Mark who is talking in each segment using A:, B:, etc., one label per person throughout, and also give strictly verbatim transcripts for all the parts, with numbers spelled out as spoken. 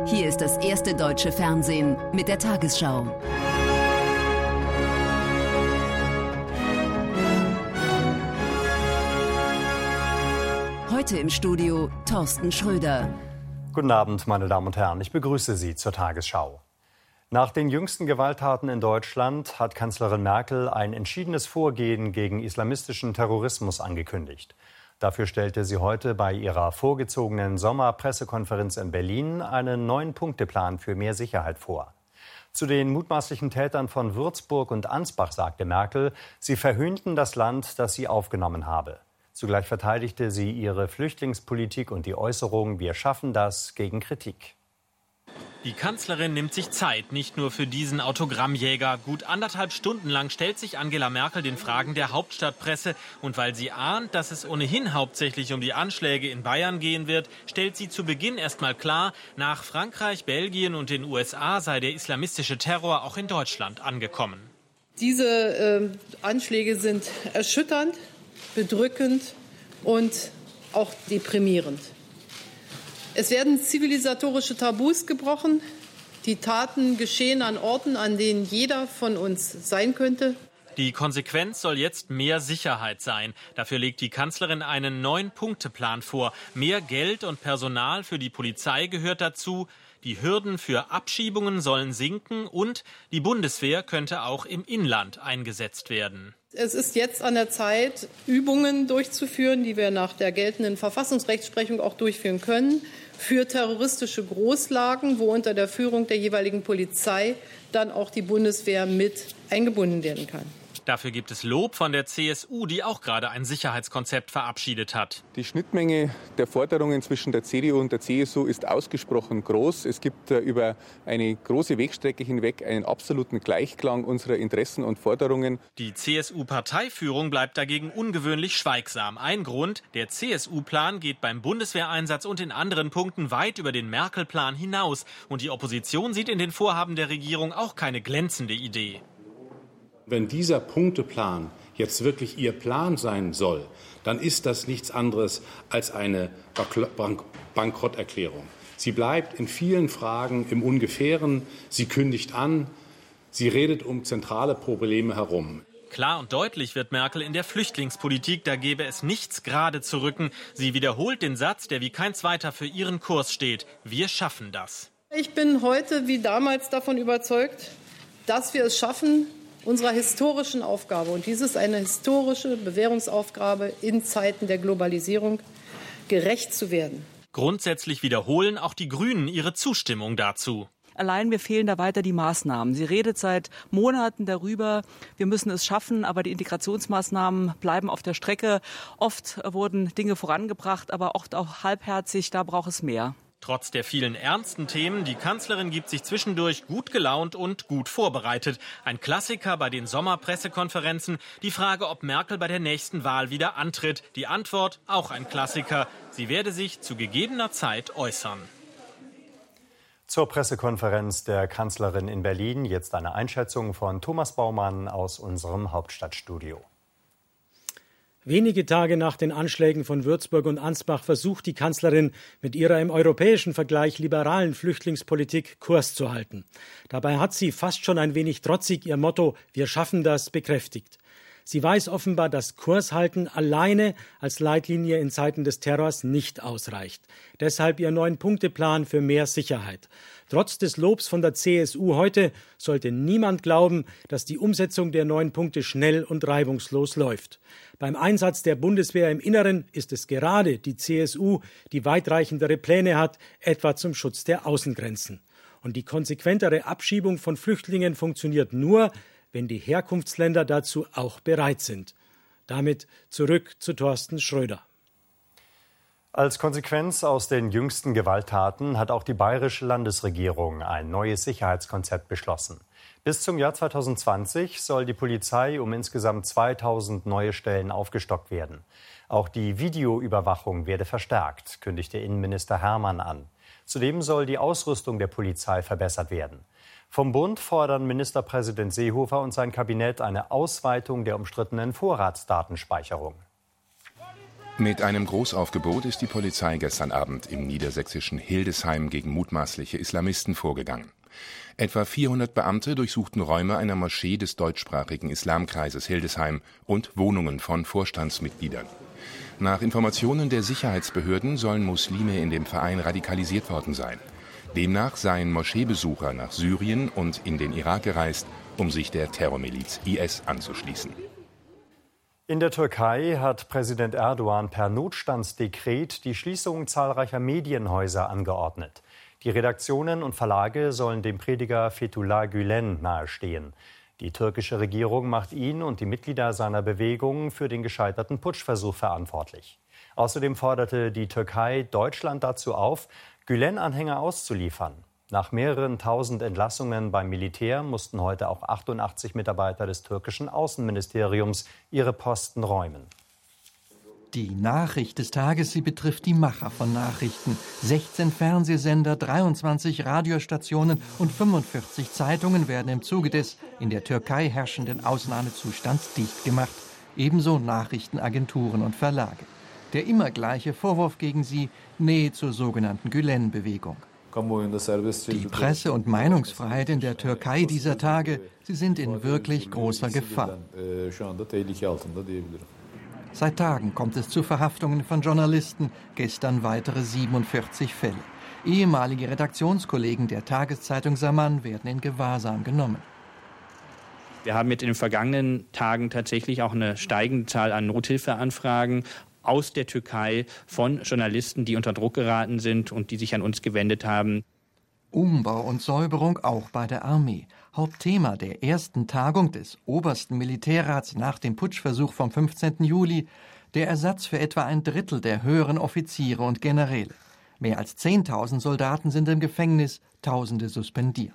A: Hier ist das erste deutsche Fernsehen mit der Tagesschau. Heute im Studio Thorsten Schröder.
B: Guten Abend, meine Damen und Herren. Ich begrüße Sie zur Tagesschau. Nach den jüngsten Gewalttaten in Deutschland hat Kanzlerin Merkel ein entschiedenes Vorgehen gegen islamistischen Terrorismus angekündigt. Dafür stellte sie heute bei ihrer vorgezogenen Sommerpressekonferenz in Berlin einen Neun-Punkte-Plan für mehr Sicherheit vor. Zu den mutmaßlichen Tätern von Würzburg und Ansbach sagte Merkel, sie verhöhnten das Land, das sie aufgenommen habe. Zugleich verteidigte sie ihre Flüchtlingspolitik und die Äußerung, wir schaffen das, gegen Kritik.
C: Die Kanzlerin nimmt sich Zeit, nicht nur für diesen Autogrammjäger. Gut anderthalb Stunden lang stellt sich Angela Merkel den Fragen der Hauptstadtpresse. Und weil sie ahnt, dass es ohnehin hauptsächlich um die Anschläge in Bayern gehen wird, stellt sie zu Beginn erst mal klar, nach Frankreich, Belgien und den U S A sei der islamistische Terror auch in Deutschland angekommen.
D: Diese äh, Anschläge sind erschütternd, bedrückend und auch deprimierend. Es werden zivilisatorische Tabus gebrochen. Die Taten geschehen an Orten, an denen jeder von uns sein könnte.
C: Die Konsequenz soll jetzt mehr Sicherheit sein. Dafür legt die Kanzlerin einen Neun-Punkte-Plan vor. Mehr Geld und Personal für die Polizei gehört dazu. Die Hürden für Abschiebungen sollen sinken und die Bundeswehr könnte auch im Inland eingesetzt werden.
D: Es ist jetzt an der Zeit, Übungen durchzuführen, die wir nach der geltenden Verfassungsrechtsprechung auch durchführen können, für terroristische Großlagen, wo unter der Führung der jeweiligen Polizei dann auch die Bundeswehr mit eingebunden werden kann.
C: Dafür gibt es Lob von der C S U, die auch gerade ein Sicherheitskonzept verabschiedet hat.
E: Die Schnittmenge der Forderungen zwischen der C D U und der C S U ist ausgesprochen groß. Es gibt über eine große Wegstrecke hinweg einen absoluten Gleichklang unserer Interessen und Forderungen.
C: Die C S U-Parteiführung bleibt dagegen ungewöhnlich schweigsam. Ein Grund, der C S U-Plan geht beim Bundeswehreinsatz und in anderen Punkten weit über den Merkel-Plan hinaus. Und die Opposition sieht in den Vorhaben der Regierung auch keine glänzende Idee.
F: Wenn dieser Punkteplan jetzt wirklich Ihr Plan sein soll, dann ist das nichts anderes als eine Bank- Bankrotterklärung. Sie bleibt in vielen Fragen im Ungefähren, sie kündigt an, sie redet um zentrale Probleme herum.
C: Klar und deutlich wird Merkel in der Flüchtlingspolitik, da gäbe es nichts gerade zu rücken. Sie wiederholt den Satz, der wie kein zweiter für ihren Kurs steht. Wir schaffen das.
D: Ich bin heute wie damals davon überzeugt, dass wir es schaffen, unserer historischen Aufgabe, und dies ist eine historische Bewährungsaufgabe in Zeiten der Globalisierung, gerecht zu werden.
C: Grundsätzlich wiederholen auch die Grünen ihre Zustimmung dazu.
G: Allein mir fehlen da weiter die Maßnahmen. Sie redet seit Monaten darüber, wir müssen es schaffen, aber die Integrationsmaßnahmen bleiben auf der Strecke. Oft wurden Dinge vorangebracht, aber oft auch halbherzig, da braucht es mehr.
C: Trotz der vielen ernsten Themen, die Kanzlerin gibt sich zwischendurch gut gelaunt und gut vorbereitet. Ein Klassiker bei den Sommerpressekonferenzen. Die Frage, ob Merkel bei der nächsten Wahl wieder antritt. Die Antwort, auch ein Klassiker. Sie werde sich zu gegebener Zeit äußern.
B: Zur Pressekonferenz der Kanzlerin in Berlin jetzt eine Einschätzung von Thomas Baumann aus unserem Hauptstadtstudio.
H: Wenige Tage nach den Anschlägen von Würzburg und Ansbach versucht die Kanzlerin mit ihrer im europäischen Vergleich liberalen Flüchtlingspolitik Kurs zu halten. Dabei hat sie fast schon ein wenig trotzig ihr Motto „Wir schaffen das“ bekräftigt. Sie weiß offenbar, dass Kurshalten alleine als Leitlinie in Zeiten des Terrors nicht ausreicht. Deshalb ihr Neun-Punkte-Plan für mehr Sicherheit. Trotz des Lobs von der C S U heute sollte niemand glauben, dass die Umsetzung der neun Punkte schnell und reibungslos läuft. Beim Einsatz der Bundeswehr im Inneren ist es gerade die C S U, die weitreichendere Pläne hat, etwa zum Schutz der Außengrenzen. Und die konsequentere Abschiebung von Flüchtlingen funktioniert nur, wenn die Herkunftsländer dazu auch bereit sind. Damit zurück zu Thorsten Schröder.
B: Als Konsequenz aus den jüngsten Gewalttaten hat auch die bayerische Landesregierung ein neues Sicherheitskonzept beschlossen. Bis zum Jahr zweitausendzwanzig soll die Polizei um insgesamt zweitausend neue Stellen aufgestockt werden. Auch die Videoüberwachung werde verstärkt, kündigte Innenminister Hermann an. Zudem soll die Ausrüstung der Polizei verbessert werden. Vom Bund fordern Ministerpräsident Seehofer und sein Kabinett eine Ausweitung der umstrittenen Vorratsdatenspeicherung.
I: Mit einem Großaufgebot ist die Polizei gestern Abend im niedersächsischen Hildesheim gegen mutmaßliche Islamisten vorgegangen. Etwa vierhundert Beamte durchsuchten Räume einer Moschee des deutschsprachigen Islamkreises Hildesheim und Wohnungen von Vorstandsmitgliedern. Nach Informationen der Sicherheitsbehörden sollen Muslime in dem Verein radikalisiert worden sein. Demnach seien Moscheebesucher nach Syrien und in den Irak gereist, um sich der Terrormiliz I S anzuschließen.
B: In der Türkei hat Präsident Erdogan per Notstandsdekret die Schließung zahlreicher Medienhäuser angeordnet. Die Redaktionen und Verlage sollen dem Prediger Fethullah Gülen nahestehen. Die türkische Regierung macht ihn und die Mitglieder seiner Bewegung für den gescheiterten Putschversuch verantwortlich. Außerdem forderte die Türkei Deutschland dazu auf, Gülen-Anhänger auszuliefern. Nach mehreren tausend Entlassungen beim Militär mussten heute auch achtundachtzig Mitarbeiter des türkischen Außenministeriums ihre Posten räumen.
J: Die Nachricht des Tages, sie betrifft die Macher von Nachrichten. sechzehn Fernsehsender, dreiundzwanzig Radiostationen und fünfundvierzig Zeitungen werden im Zuge des in der Türkei herrschenden Ausnahmezustands dicht gemacht. Ebenso Nachrichtenagenturen und Verlage. Der immer gleiche Vorwurf gegen sie, Nähe zur sogenannten Gülen-Bewegung. Die Presse- und Meinungsfreiheit in der Türkei dieser Tage, sie sind in wirklich großer Gefahr. Seit Tagen kommt es zu Verhaftungen von Journalisten, gestern weitere siebenundvierzig Fälle. Ehemalige Redaktionskollegen der Tageszeitung Zaman werden in Gewahrsam genommen.
K: Wir haben jetzt in den vergangenen Tagen tatsächlich auch eine steigende Zahl an Nothilfeanfragen aus der Türkei von Journalisten, die unter Druck geraten sind und die sich an uns gewendet haben.
J: Umbau und Säuberung auch bei der Armee. Hauptthema der ersten Tagung des obersten Militärrats nach dem Putschversuch vom fünfzehnten Juli, der Ersatz für etwa ein Drittel der höheren Offiziere und Generäle. Mehr als zehntausend Soldaten sind im Gefängnis, Tausende suspendiert.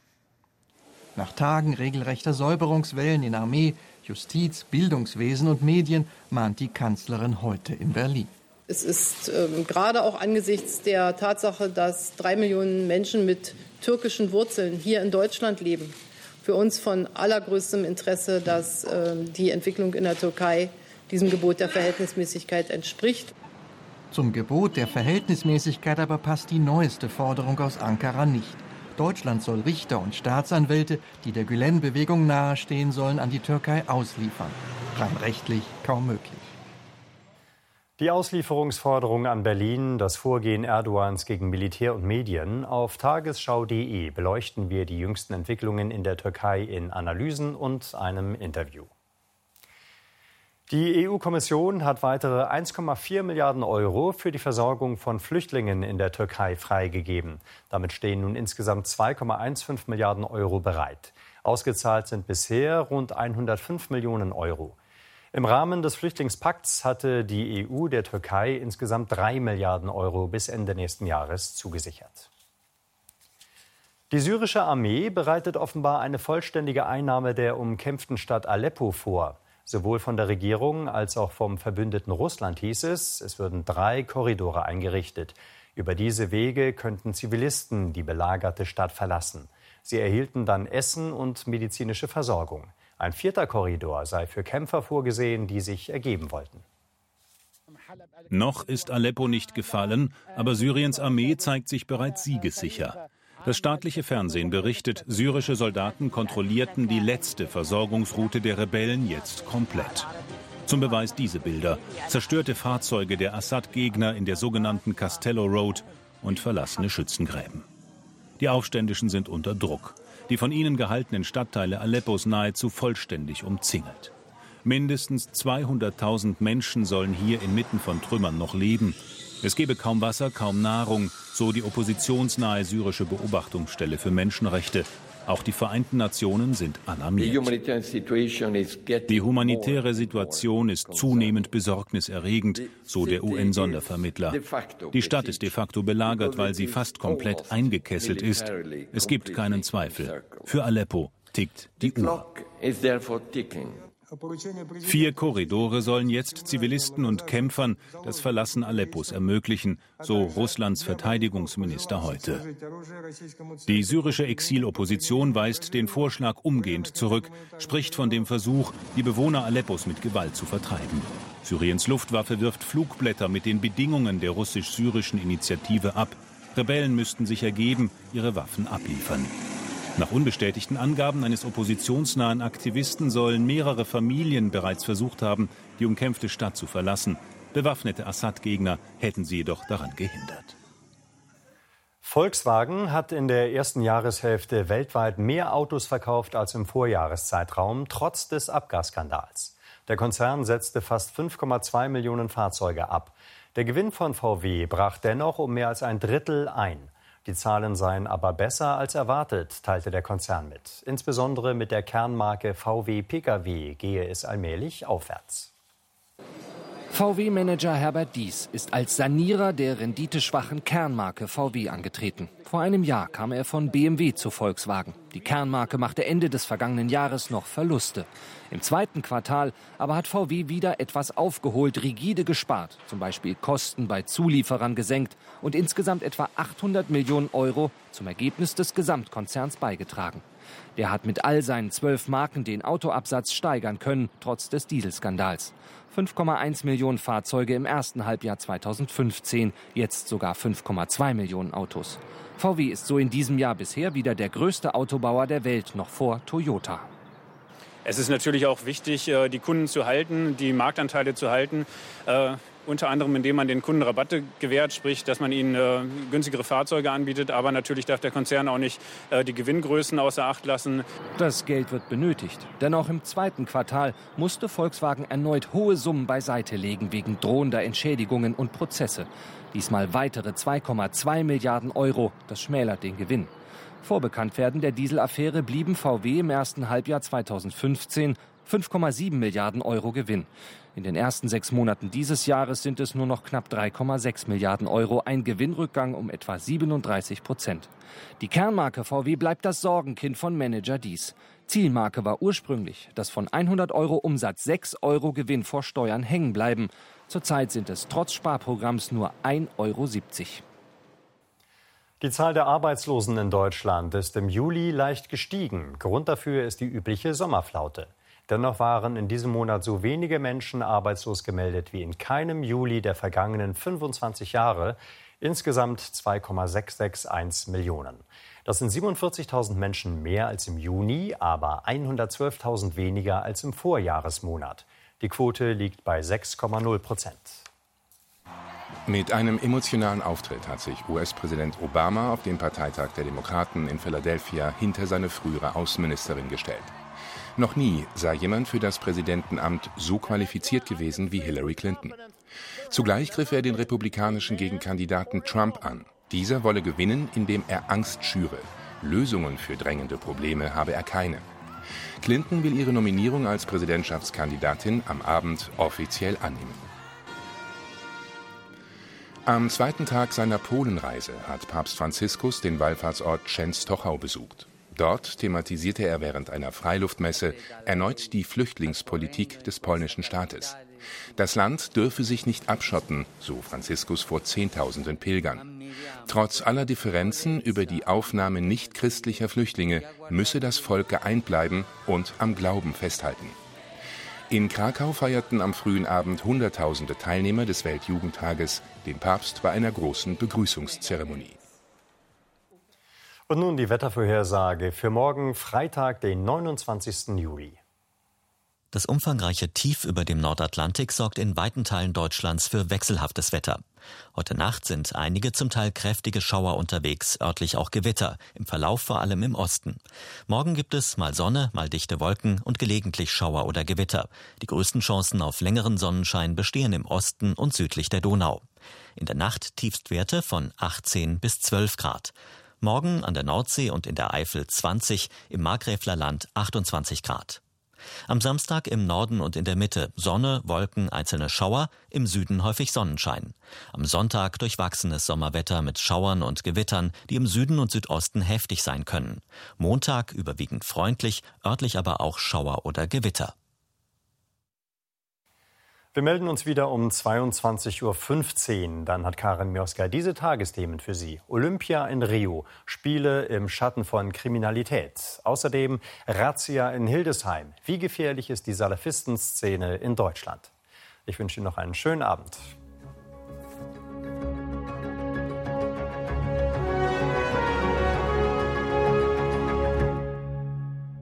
J: Nach Tagen regelrechter Säuberungswellen in Armee, Justiz, Bildungswesen und Medien mahnt die Kanzlerin heute in Berlin.
D: Es ist ähm, gerade auch angesichts der Tatsache, dass drei Millionen Menschen mit türkischen Wurzeln hier in Deutschland leben, für uns von allergrößtem Interesse, dass äh, die Entwicklung in der Türkei diesem Gebot der Verhältnismäßigkeit entspricht.
J: Zum Gebot der Verhältnismäßigkeit aber passt die neueste Forderung aus Ankara nicht. Deutschland soll Richter und Staatsanwälte, die der Gülen-Bewegung nahestehen sollen, an die Türkei ausliefern. Rein rechtlich kaum möglich.
B: Die Auslieferungsforderung an Berlin, das Vorgehen Erdogans gegen Militär und Medien. Auf tagesschau punkt de beleuchten wir die jüngsten Entwicklungen in der Türkei in Analysen und einem Interview. Die E U-Kommission hat weitere eins Komma vier Milliarden Euro für die Versorgung von Flüchtlingen in der Türkei freigegeben. Damit stehen nun insgesamt zwei Komma fünfzehn Milliarden Euro bereit. Ausgezahlt sind bisher rund hundertfünf Millionen Euro. Im Rahmen des Flüchtlingspakts hatte die E U der Türkei insgesamt drei Milliarden Euro bis Ende nächsten Jahres zugesichert. Die syrische Armee bereitet offenbar eine vollständige Einnahme der umkämpften Stadt Aleppo vor. Sowohl von der Regierung als auch vom Verbündeten Russland hieß es, es würden drei Korridore eingerichtet. Über diese Wege könnten Zivilisten die belagerte Stadt verlassen. Sie erhielten dann Essen und medizinische Versorgung. Ein vierter Korridor sei für Kämpfer vorgesehen, die sich ergeben wollten.
L: Noch ist Aleppo nicht gefallen, aber Syriens Armee zeigt sich bereits siegessicher. Das staatliche Fernsehen berichtet, syrische Soldaten kontrollierten die letzte Versorgungsroute der Rebellen jetzt komplett. Zum Beweis diese Bilder: zerstörte Fahrzeuge der Assad-Gegner in der sogenannten Castello Road und verlassene Schützengräben. Die Aufständischen sind unter Druck. Die von ihnen gehaltenen Stadtteile Aleppos nahezu vollständig umzingelt. Mindestens zweihunderttausend Menschen sollen hier inmitten von Trümmern noch leben. Es gebe kaum Wasser, kaum Nahrung, so die oppositionsnahe syrische Beobachtungsstelle für Menschenrechte. Auch die Vereinten Nationen sind alarmiert. Die humanitäre Situation ist zunehmend besorgniserregend, so der U N-Sondervermittler. Die Stadt ist de facto belagert, weil sie fast komplett eingekesselt ist. Es gibt keinen Zweifel. Für Aleppo tickt die Uhr. Vier Korridore sollen jetzt Zivilisten und Kämpfern das Verlassen Aleppos ermöglichen, so Russlands Verteidigungsminister heute. Die syrische Exilopposition weist den Vorschlag umgehend zurück, spricht von dem Versuch, die Bewohner Aleppos mit Gewalt zu vertreiben. Syriens Luftwaffe wirft Flugblätter mit den Bedingungen der russisch-syrischen Initiative ab. Rebellen müssten sich ergeben, ihre Waffen abliefern. Nach unbestätigten Angaben eines oppositionsnahen Aktivisten sollen mehrere Familien bereits versucht haben, die umkämpfte Stadt zu verlassen. Bewaffnete Assad-Gegner hätten sie jedoch daran gehindert.
B: Volkswagen hat in der ersten Jahreshälfte weltweit mehr Autos verkauft als im Vorjahreszeitraum, trotz des Abgasskandals. Der Konzern setzte fast fünf Komma zwei Millionen Fahrzeuge ab. Der Gewinn von V W brach dennoch um mehr als ein Drittel ein. Die Zahlen seien aber besser als erwartet, teilte der Konzern mit. Insbesondere mit der Kernmarke V W Pkw gehe es allmählich aufwärts.
M: V W-Manager Herbert Diess ist als Sanierer der renditeschwachen Kernmarke V W angetreten. Vor einem Jahr kam er von B M W zu Volkswagen. Die Kernmarke machte Ende des vergangenen Jahres noch Verluste. Im zweiten Quartal aber hat V W wieder etwas aufgeholt, rigide gespart, zum Beispiel Kosten bei Zulieferern gesenkt und insgesamt etwa achthundert Millionen Euro zum Ergebnis des Gesamtkonzerns beigetragen. Der hat mit all seinen zwölf Marken den Autoabsatz steigern können, trotz des Dieselskandals. fünf Komma eins Millionen Fahrzeuge im ersten Halbjahr zweitausendfünfzehn, jetzt sogar fünf Komma zwei Millionen Autos. V W ist so in diesem Jahr bisher wieder der größte Autobauer der Welt, noch vor Toyota.
N: Es ist natürlich auch wichtig, die Kunden zu halten, die Marktanteile zu halten. Äh, unter anderem, indem man den Kunden Rabatte gewährt, sprich, dass man ihnen äh, günstigere Fahrzeuge anbietet. Aber natürlich darf der Konzern auch nicht äh, die Gewinngrößen außer Acht lassen.
M: Das Geld wird benötigt. Denn auch im zweiten Quartal musste Volkswagen erneut hohe Summen beiseite legen wegen drohender Entschädigungen und Prozesse. Diesmal weitere zwei Komma zwei Milliarden Euro. Das schmälert den Gewinn. Vor Bekanntwerden der Dieselaffäre blieben V W im ersten Halbjahr zweitausendfünfzehn fünf Komma sieben Milliarden Euro Gewinn. In den ersten sechs Monaten dieses Jahres sind es nur noch knapp drei Komma sechs Milliarden Euro, ein Gewinnrückgang um etwa siebenunddreißig Prozent. Die Kernmarke V W bleibt das Sorgenkind von Manager Diess. Zielmarke war ursprünglich, dass von hundert Euro Umsatz sechs Euro Gewinn vor Steuern hängen bleiben. Zurzeit sind es trotz Sparprogramms nur ein Euro siebzig.
B: Die Zahl der Arbeitslosen in Deutschland ist im Juli leicht gestiegen. Grund dafür ist die übliche Sommerflaute. Dennoch waren in diesem Monat so wenige Menschen arbeitslos gemeldet wie in keinem Juli der vergangenen fünfundzwanzig Jahre. Insgesamt zwei Komma sechshunderteinundsechzig Millionen. Das sind siebenundvierzigtausend Menschen mehr als im Juni, aber hundertzwölftausend weniger als im Vorjahresmonat. Die Quote liegt bei sechs Komma null Prozent.
I: Mit einem emotionalen Auftritt hat sich U S-Präsident Obama auf dem Parteitag der Demokraten in Philadelphia hinter seine frühere Außenministerin gestellt. Noch nie sei jemand für das Präsidentenamt so qualifiziert gewesen wie Hillary Clinton. Zugleich griff er den republikanischen Gegenkandidaten Trump an. Dieser wolle gewinnen, indem er Angst schüre. Lösungen für drängende Probleme habe er keine. Clinton will ihre Nominierung als Präsidentschaftskandidatin am Abend offiziell annehmen. Am zweiten Tag seiner Polenreise hat Papst Franziskus den Wallfahrtsort Częstochow besucht. Dort thematisierte er während einer Freiluftmesse erneut die Flüchtlingspolitik des polnischen Staates. Das Land dürfe sich nicht abschotten, so Franziskus vor Zehntausenden Pilgern. Trotz aller Differenzen über die Aufnahme nichtchristlicher Flüchtlinge müsse das Volk geeint bleiben und am Glauben festhalten. In Krakau feierten am frühen Abend Hunderttausende Teilnehmer des Weltjugendtages den Papst bei einer großen Begrüßungszeremonie.
B: Und nun die Wettervorhersage für morgen Freitag, den neunundzwanzigsten Juli.
O: Das umfangreiche Tief über dem Nordatlantik sorgt in weiten Teilen Deutschlands für wechselhaftes Wetter. Heute Nacht sind einige zum Teil kräftige Schauer unterwegs, örtlich auch Gewitter, im Verlauf vor allem im Osten. Morgen gibt es mal Sonne, mal dichte Wolken und gelegentlich Schauer oder Gewitter. Die größten Chancen auf längeren Sonnenschein bestehen im Osten und südlich der Donau. In der Nacht Tiefstwerte von achtzehn bis zwölf Grad. Morgen an der Nordsee und in der Eifel zwanzig, im Markgräflerland achtundzwanzig Grad. Am Samstag im Norden und in der Mitte Sonne, Wolken, einzelne Schauer, im Süden häufig Sonnenschein. Am Sonntag durchwachsenes Sommerwetter mit Schauern und Gewittern, die im Süden und Südosten heftig sein können. Montag überwiegend freundlich, örtlich aber auch Schauer oder Gewitter.
B: Wir melden uns wieder um zweiundzwanzig Uhr fünfzehn. Dann hat Karin Mioska diese Tagesthemen für Sie. Olympia in Rio, Spiele im Schatten von Kriminalität. Außerdem Razzia in Hildesheim. Wie gefährlich ist die Salafistenszene in Deutschland? Ich wünsche Ihnen noch einen schönen Abend.